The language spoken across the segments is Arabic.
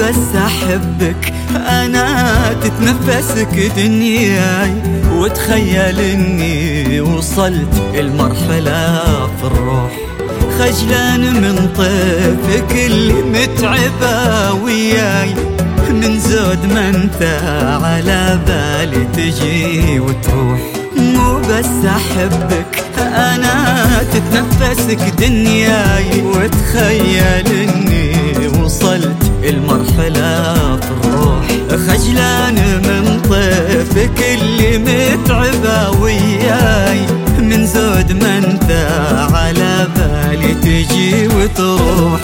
بس أحبك أنا تتنفسك دنياي، وتخيل إني وصلت المرحلة في الروح، خجلان من طيفك اللي متعبة وياي، من زود ما انت على بالي تجي وتروح. مو بس أحبك أنا تتنفسك دنياي، وتخيل إني وصلت المرحلة في الروح، خجلان من طيفك اللي متعبة وياي، من زود ما انت على بالي تجي وتروح.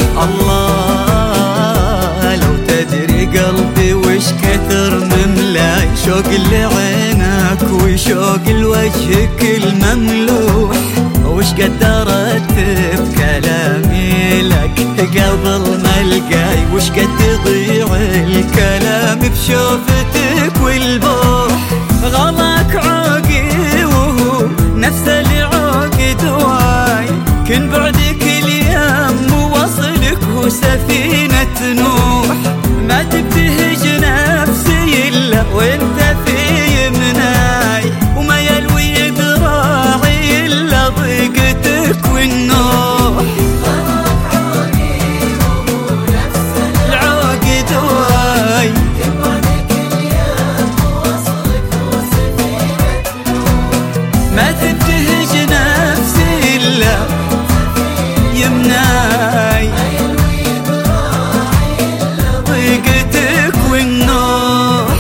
الله لو تدري قلبي وش كثر مملاي، شوق لعينك وشوق لوجهك المملوح، وش قدرت بكلامي لك قبل ما القاي، وش قد تضيع الكلام بشوفتك والبوح. غلاك عوقي وهو نفس اللي عوقد واي، كن بعدك اليوم ووصلك هو سفينة نوح، ما تبتهج نفسي إلا وانت في يمناي، وما يلوي ذراعي إلا ضيقتك والنوح. العوقد واي ما تبتهج نفسي إلا يمناي، ضيقتك والنوح.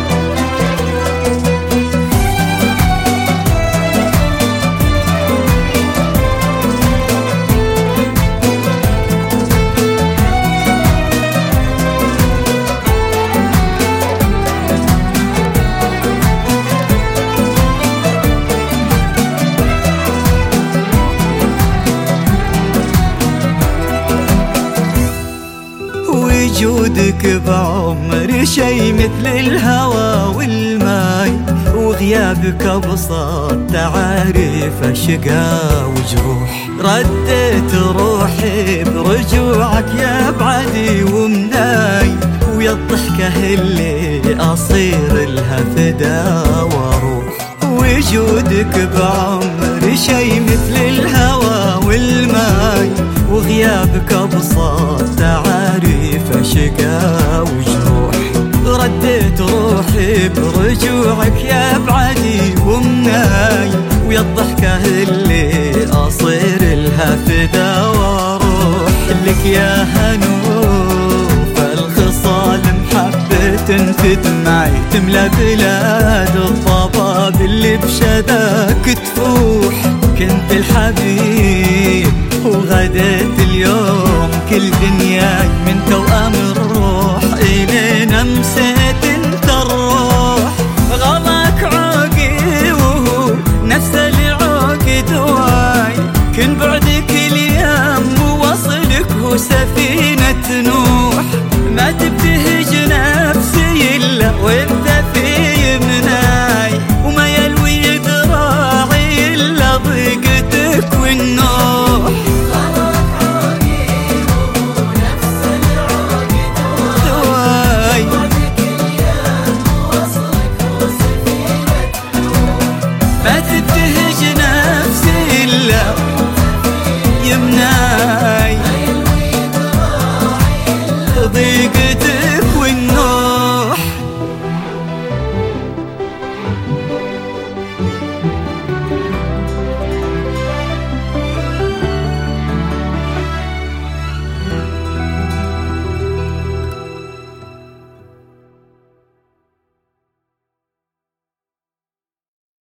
وجودك بعمري شي مثل الهوى والماي، وغيابك أبسط تعاريف شقا وجروح، رديت روحي برجوعك يا بعدي ومناي، ويا الضحكة اللي أصير لها فدا واروح. وجودك بعمري شي مثل الهوى والماي، وغيابك أبسط تعاريف شقا وجروح، رديت روحي برجوعك يا بعدي ومناي، ويا الضحكة اللي أصير لها فدا واروح. لك يا هنوف الخصال محبة تدمعي، تملى بلاد الضباب اللي بشذاك تفوح، كنت الحبيب وغديت اليوم كل دنياي، من توأم الروح إلين أمسيت انت الروح. غلاك عوقي وهو نفس اللي عوقد واي، كن بعدك اليوم ووصلك هو سفينة نوح، ما